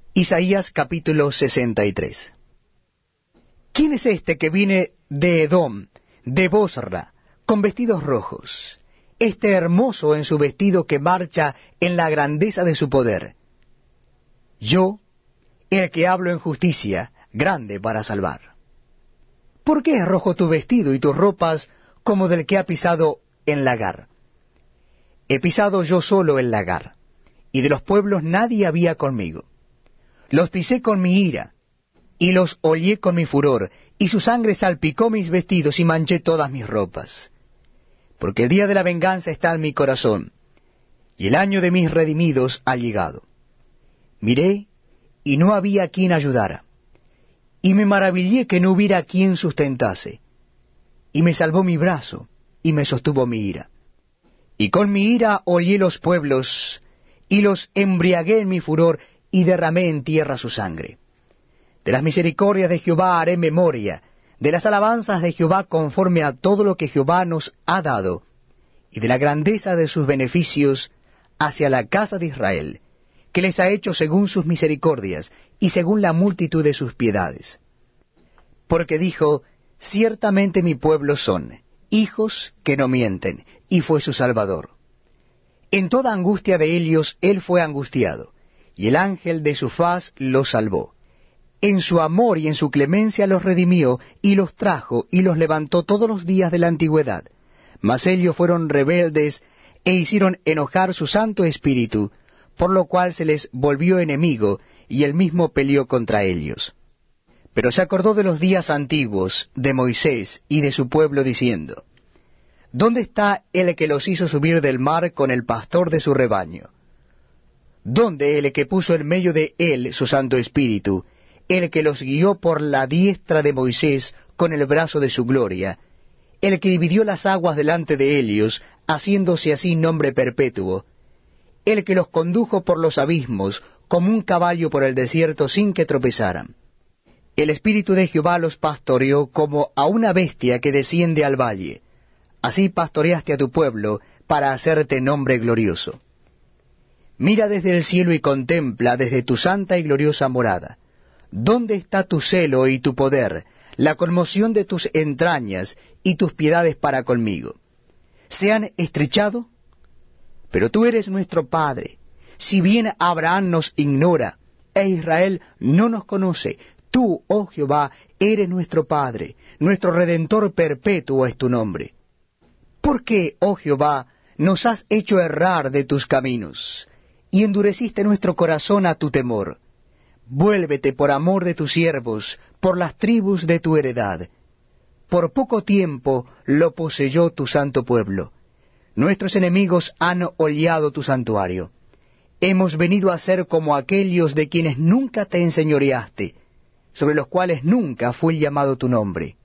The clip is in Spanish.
Isaías capítulo 63. ¿Quién es este que viene de Edom, de Bosra, con vestidos rojos? Este hermoso en su vestido que marcha en la grandeza de su poder. Yo, el que hablo en justicia, grande para salvar. ¿Por qué es rojo tu vestido y tus ropas como del que ha pisado en lagar? He pisado yo solo el lagar, y de los pueblos nadie había conmigo. Los pisé con mi ira, y los hollé con mi furor, y su sangre salpicó mis vestidos y manché todas mis ropas. Porque el día de la venganza está en mi corazón, y el año de mis redimidos ha llegado. Miré, y no había quien ayudara, y me maravillé que no hubiera quien sustentase. Y me salvó mi brazo, y me sostuvo mi ira. Y con mi ira hollé los pueblos, y los embriagué en mi furor, y derramé en tierra su sangre. De las misericordias de Jehová haré memoria, de las alabanzas de Jehová conforme a todo lo que Jehová nos ha dado, y de la grandeza de sus beneficios hacia la casa de Israel, que les ha hecho según sus misericordias, y según la multitud de sus piedades. Porque dijo, ciertamente mi pueblo son, hijos que no mienten, y fue su Salvador. En toda angustia de ellos él fue angustiado, y el ángel de su faz los salvó. En su amor y en su clemencia los redimió, y los trajo, y los levantó todos los días de la antigüedad. Mas ellos fueron rebeldes, e hicieron enojar su Santo Espíritu, por lo cual se les volvió enemigo, y él mismo peleó contra ellos. Pero se acordó de los días antiguos, de Moisés y de su pueblo, diciendo, ¿dónde está el que los hizo subir del mar con el pastor de su rebaño? ¿Dónde el que puso en medio de él su Santo Espíritu, el que los guió por la diestra de Moisés con el brazo de su gloria, el que dividió las aguas delante de ellos, haciéndose así nombre perpetuo, el que los condujo por los abismos, como un caballo por el desierto sin que tropezaran? El Espíritu de Jehová los pastoreó como a una bestia que desciende al valle. Así pastoreaste a tu pueblo para hacerte nombre glorioso. Mira desde el cielo y contempla desde tu santa y gloriosa morada. ¿Dónde está tu celo y tu poder, la conmoción de tus entrañas y tus piedades para conmigo? ¿Se han estrechado? Pero tú eres nuestro Padre. Si bien Abraham nos ignora, e Israel no nos conoce, tú, oh Jehová, eres nuestro Padre, nuestro Redentor perpetuo es tu nombre. ¿Por qué, oh Jehová, nos has hecho errar de tus caminos, y endureciste nuestro corazón a tu temor? Vuélvete por amor de tus siervos, por las tribus de tu heredad. Por poco tiempo lo poseyó tu santo pueblo. Nuestros enemigos han hollado tu santuario. Hemos venido a ser como aquellos de quienes nunca te enseñoreaste, sobre los cuales nunca fue llamado tu nombre.